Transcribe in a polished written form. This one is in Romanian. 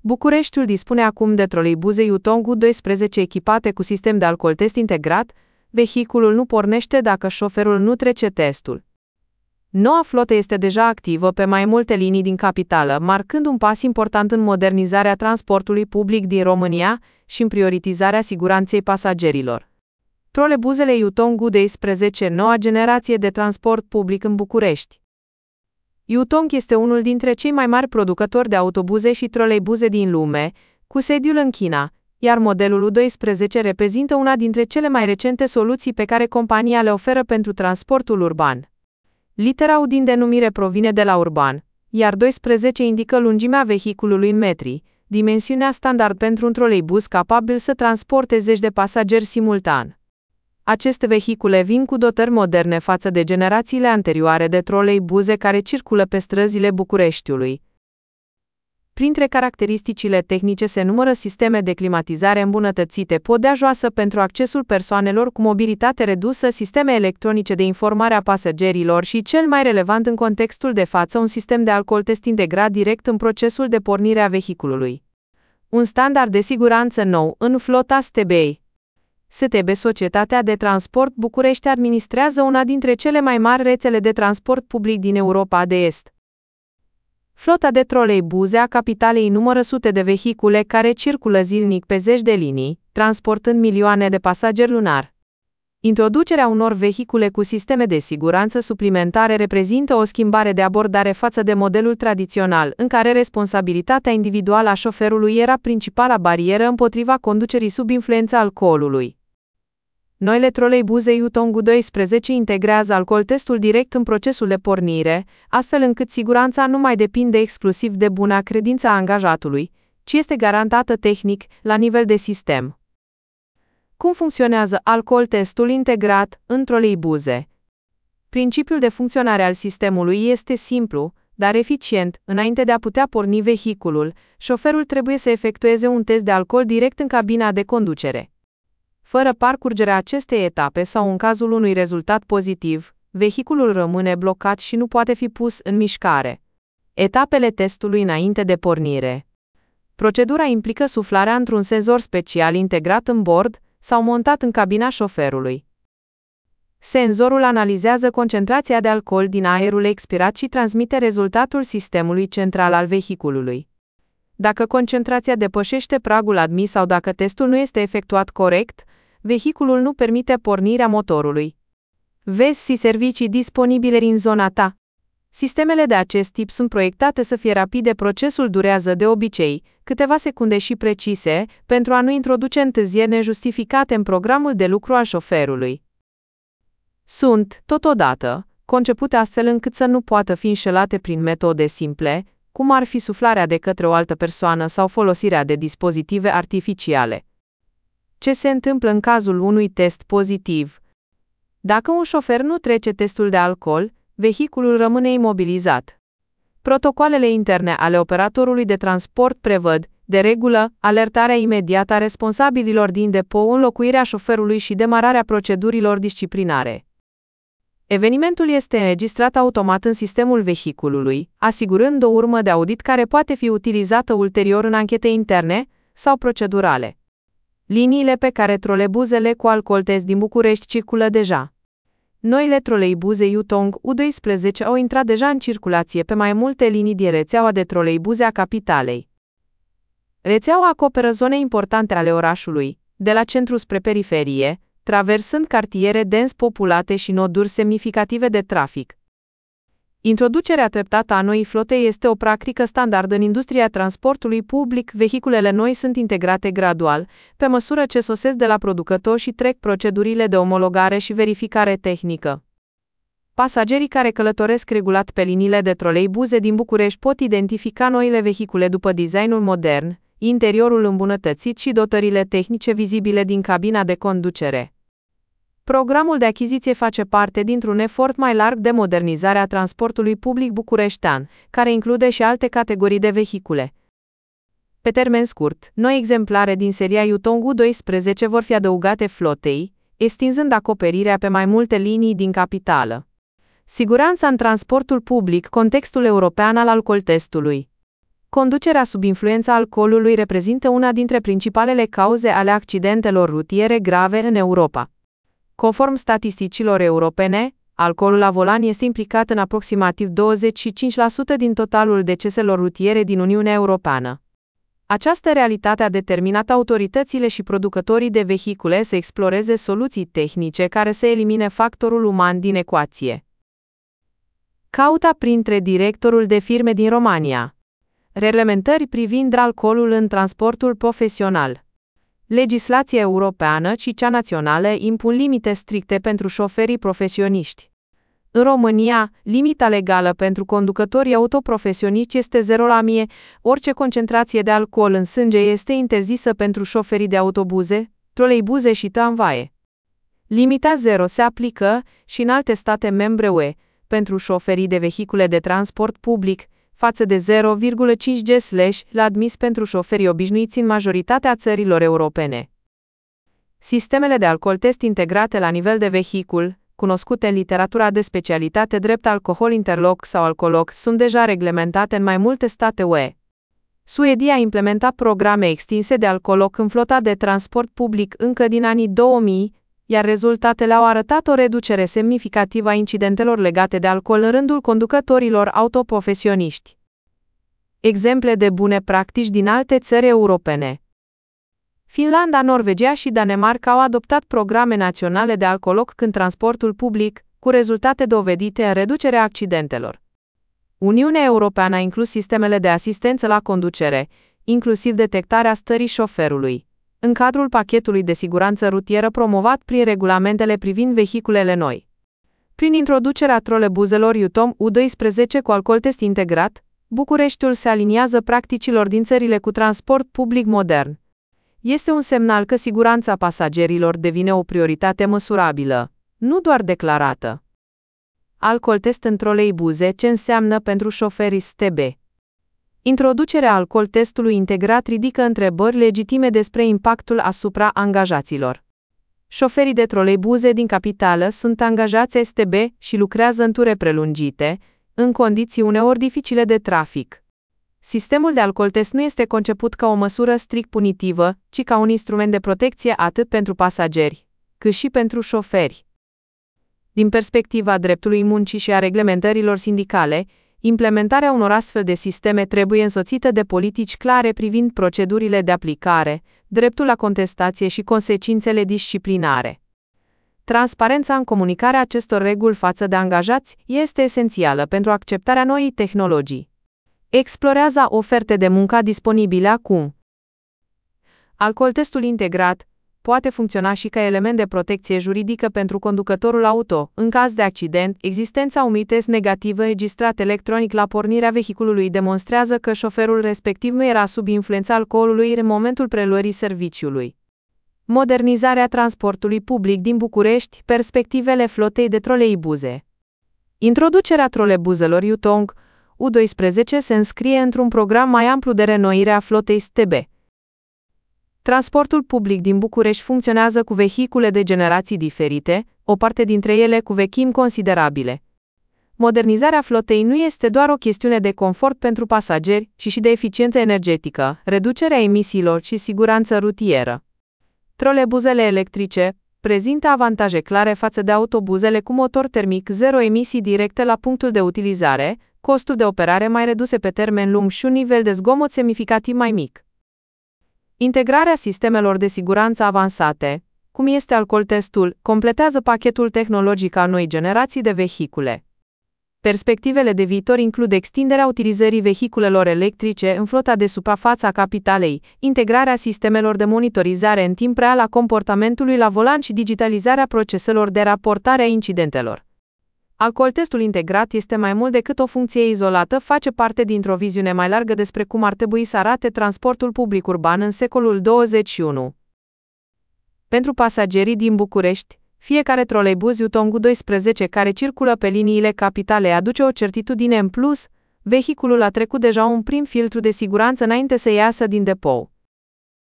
Bucureștiul dispune acum de troleibuze Yutong U12 echipate cu sistem de alcooltest integrat. Vehiculul nu pornește dacă șoferul nu trece testul. Noua flotă este deja activă pe mai multe linii din capitală, marcând un pas important în modernizarea transportului public din România și în prioritizarea siguranței pasagerilor. Trolebuzele Yutong U12, noua generație de transport public în București. Yutong este unul dintre cei mai mari producători de autobuze și troleibuze din lume, cu sediul în China, iar modelul U12 reprezintă una dintre cele mai recente soluții pe care compania le oferă pentru transportul urban. Litera U din denumire provine de la urban, iar 12 indică lungimea vehiculului în metri, dimensiunea standard pentru un troleibuz capabil să transporte zeci de pasageri simultan. Aceste vehicule vin cu dotări moderne față de generațiile anterioare de troleibuze care circulă pe străzile Bucureștiului. Printre caracteristicile tehnice se numără sisteme de climatizare îmbunătățite, podea joasă pentru accesul persoanelor cu mobilitate redusă, sisteme electronice de informare a pasagerilor și, cel mai relevant în contextul de față, un sistem de alcooltest integrat direct în procesul de pornire a vehiculului. Un standard de siguranță nou în flota STB. STB, Societatea de Transport București, administrează una dintre cele mai mari rețele de transport public din Europa de Est. Flota de troleibuze a capitalei numără sute de vehicule care circulă zilnic pe zeci de linii, transportând milioane de pasageri lunar. Introducerea unor vehicule cu sisteme de siguranță suplimentare reprezintă o schimbare de abordare față de modelul tradițional, în care responsabilitatea individuală a șoferului era principala barieră împotriva conducerii sub influența alcoolului. Noile troleibuze Yutong U12 integrează alcooltestul direct în procesul de pornire, astfel încât siguranța nu mai depinde exclusiv de buna credință a angajatului, ci este garantată tehnic, la nivel de sistem. Cum funcționează alcooltestul integrat în troleibuze? Principiul de funcționare al sistemului este simplu, dar eficient. Înainte de a putea porni vehiculul, șoferul trebuie să efectueze un test de alcool direct în cabina de conducere. Fără parcurgerea acestei etape sau în cazul unui rezultat pozitiv, vehiculul rămâne blocat și nu poate fi pus în mișcare. Etapele testului înainte de pornire. Procedura implică suflarea într-un senzor special integrat în bord sau montat în cabina șoferului. Senzorul analizează concentrația de alcool din aerul expirat și transmite rezultatul sistemului central al vehiculului. Dacă concentrația depășește pragul admis sau dacă testul nu este efectuat corect, vehiculul nu permite pornirea motorului. Vezi servicii disponibile în zona ta. Sistemele de acest tip sunt proiectate să fie rapide, procesul durează de obicei câteva secunde și precise, pentru a nu introduce întârzieri nejustificate în programul de lucru al șoferului. Sunt, totodată, concepute astfel încât să nu poată fi înșelate prin metode simple, cum ar fi suflarea de către o altă persoană sau folosirea de dispozitive artificiale. Ce se întâmplă în cazul unui test pozitiv? Dacă un șofer nu trece testul de alcool, vehiculul rămâne imobilizat. Protocoalele interne ale operatorului de transport prevăd, de regulă, alertarea imediată a responsabililor din depou, înlocuirea șoferului și demararea procedurilor disciplinare. Evenimentul este înregistrat automat în sistemul vehiculului, asigurând o urmă de audit care poate fi utilizată ulterior în anchete interne sau procedurale. Liniile pe care trolebuzele cu alcooltest din București circulă deja. Noile troleibuze Yutong U12 au intrat deja în circulație pe mai multe linii din rețeaua de troleibuze a capitalei. Rețeaua acoperă zone importante ale orașului, de la centru spre periferie, traversând cartiere dens populate și noduri semnificative de trafic. Introducerea treptată a noii flote este o practică standard în industria transportului public. Vehiculele noi sunt integrate gradual, pe măsură ce sosesc de la producător și trec procedurile de omologare și verificare tehnică. Pasagerii care călătoresc regulat pe liniile de troleibuze din București pot identifica noile vehicule după designul modern, interiorul îmbunătățit și dotările tehnice vizibile din cabina de conducere. Programul de achiziție face parte dintr-un efort mai larg de modernizare a transportului public bucureștean, care include și alte categorii de vehicule. Pe termen scurt, noi exemplare din seria Yutong U12 vor fi adăugate flotei, extinzând acoperirea pe mai multe linii din capitală. Siguranța în transportul public, contextul european al alcooltestului. Conducerea sub influența alcoolului reprezintă una dintre principalele cauze ale accidentelor rutiere grave în Europa. Conform statisticilor europene, alcoolul la volan este implicat în aproximativ 25% din totalul deceselor rutiere din Uniunea Europeană. Această realitate a determinat autoritățile și producătorii de vehicule să exploreze soluții tehnice care să elimine factorul uman din ecuație. Cauta printre directorul de firme din România. Reglementări privind alcoolul în transportul profesional. Legislația europeană și cea națională impun limite stricte pentru șoferii profesioniști. În România, limita legală pentru conducătorii autoprofesioniști este 0/1000, orice concentrație de alcool în sânge este interzisă pentru șoferii de autobuze, troleibuze și tramvaie. Limita 0 se aplică și în alte state membre UE, pentru șoferii de vehicule de transport public, față de 0,5 g/l admis pentru șoferii obișnuiți în majoritatea țărilor europene. Sistemele de alcool test integrate la nivel de vehicul, cunoscute în literatura de specialitate drept alcohol interlock sau alcolock, sunt deja reglementate în mai multe state UE. Suedia a implementat programe extinse de alcolock în flota de transport public încă din anii 2000, iar rezultatele au arătat o reducere semnificativă a incidentelor legate de alcool în rândul conducătorilor autoprofesioniști. Exemple de bune practici din alte țări europene. Finlanda, Norvegia și Danemarca au adoptat programe naționale de alcolock în transportul public, cu rezultate dovedite în reducerea accidentelor. Uniunea Europeană a inclus sistemele de asistență la conducere, inclusiv detectarea stării șoferului, în cadrul pachetului de siguranță rutieră promovat prin regulamentele privind vehiculele noi. Prin introducerea trolebuzelor Yutom U12 cu alcool test integrat, Bucureștiul se aliniază practicilor din țările cu transport public modern. Este un semnal că siguranța pasagerilor devine o prioritate măsurabilă, nu doar declarată. Alcool test în troleibuze, ce înseamnă pentru șoferii STB? Introducerea alcool testului integrat ridică întrebări legitime despre impactul asupra angajaților. Șoferii de troleibuze din capitală sunt angajați STB și lucrează în ture prelungite, în condiții uneori dificile de trafic. Sistemul de alcool test nu este conceput ca o măsură strict punitivă, ci ca un instrument de protecție atât pentru pasageri, cât și pentru șoferi. Din perspectiva dreptului muncii și a reglementărilor sindicale, implementarea unor astfel de sisteme trebuie însoțită de politici clare privind procedurile de aplicare, dreptul la contestație și consecințele disciplinare. Transparența în comunicarea acestor reguli față de angajați este esențială pentru acceptarea noii tehnologii. Explorează oferte de muncă disponibile acum. Alcool testul integrat poate funcționa și ca element de protecție juridică pentru conducătorul auto. În caz de accident, existența unui test negativ înregistrat electronic la pornirea vehiculului demonstrează că șoferul respectiv nu era sub influența alcoolului în momentul preluării serviciului. Modernizarea transportului public din București, perspectivele flotei de troleibuze. Introducerea troleibuzelor Yutong U12 se înscrie într-un program mai amplu de renoire a flotei STB. Transportul public din București funcționează cu vehicule de generații diferite, o parte dintre ele cu vechimi considerabile. Modernizarea flotei nu este doar o chestiune de confort pentru pasageri, ci și de eficiență energetică, reducerea emisiilor și siguranță rutieră. Trolebuzele electrice prezintă avantaje clare față de autobuzele cu motor termic zero emisii directe la punctul de utilizare, costuri de operare mai reduse pe termen lung și un nivel de zgomot semnificativ mai mic. Integrarea sistemelor de siguranță avansate, cum este alcool testul, completează pachetul tehnologic al noii generații de vehicule. Perspectivele de viitor includ extinderea utilizării vehiculelor electrice în flota de suprafață a capitalei, integrarea sistemelor de monitorizare în timp real a comportamentului la volan și digitalizarea proceselor de raportare a incidentelor. Alcool testul integrat este mai mult decât o funcție izolată, face parte dintr-o viziune mai largă despre cum ar trebui să arate transportul public urban în secolul 21. Pentru pasagerii din București, fiecare troleibuz Yutong U12 care circulă pe liniile capitale aduce o certitudine în plus, vehiculul a trecut deja un prim filtru de siguranță înainte să iasă din depou.